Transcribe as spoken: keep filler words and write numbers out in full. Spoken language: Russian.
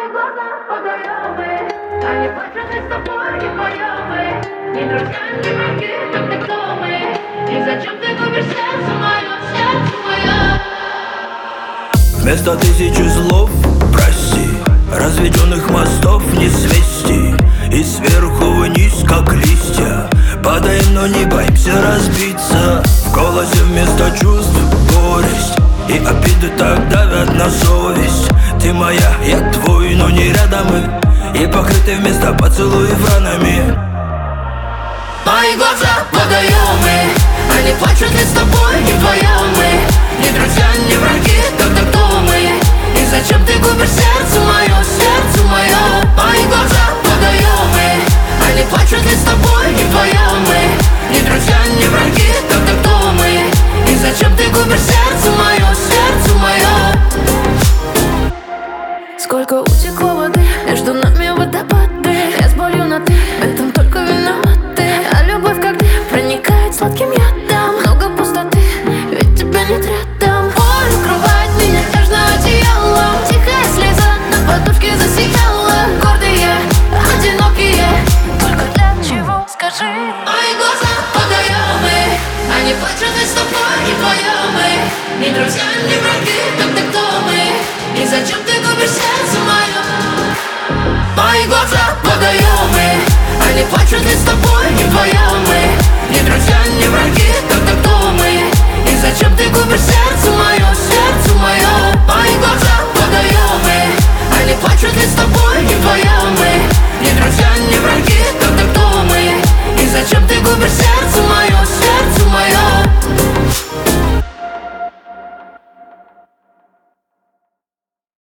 Мои глаза водоемы, они плачут и с тобой не вдвоем. Ни друзья, ни враги, так ты кто мы? И зачем ты губишь сердце мое, сердце мое? Вместо тысячи слов прости, разведенных мостов не свести. И сверху вниз, как листья, падаем, но не боимся разбиться. В голосе вместо чувств горесть, и обиды так давят на совесть. Ты моя, я твой, но не рядом мы, и покрыты вместо поцелуев ранами. Мои глаза водоемы, они плачут и с тобой не вдвоем. Мы ни друзья, ни враги, тогда кто мы? И зачем ты губишь сердце мое, сердце мое? Мои глаза водоемы, они плачут и с тобой не вдвоем. Мы ни друзья, ни враги, тогда кто мы? И зачем ты губишь сердце мое, сердце мое? Сколько утекло воды, между нами водопады. Я с болью на ты, в этом только виноваты. А любовь как дым проникает сладким ядом. Много пустоты, ведь тебя нет рядом. Боль укрывает меня нежно одеялом. Тихая слеза на подушке засияла. Гордые, одинокие, только для чего, скажи? Мои глаза водоемы, они плачут и с тобой не вдвоем. Мы ни друзья, ни враги, тогда кто мы? И зачем ты губишь сердце мое? Мои глаза водоемы, они плачут и с тобой не вдвоем. Мы ни друзья, ни враги,